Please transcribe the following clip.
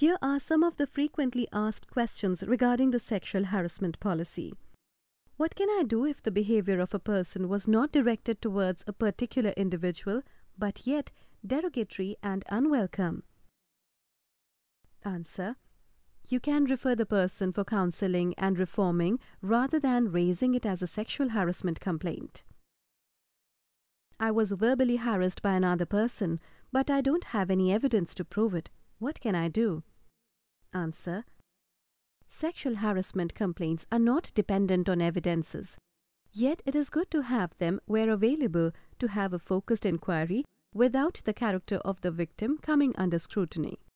Here are some of the frequently asked questions regarding the sexual harassment policy. What can I do if the behavior of a person was not directed towards a particular individual, but yet derogatory and unwelcome? Answer: you can refer the person for counseling and reforming rather than raising it as a sexual harassment complaint. I was verbally harassed by another person, but I don't have any evidence to prove it. What can I do? Answer: sexual harassment complaints are not dependent on evidences. Yet it is good to have them where available to have a focused inquiry without the character of the victim coming under scrutiny.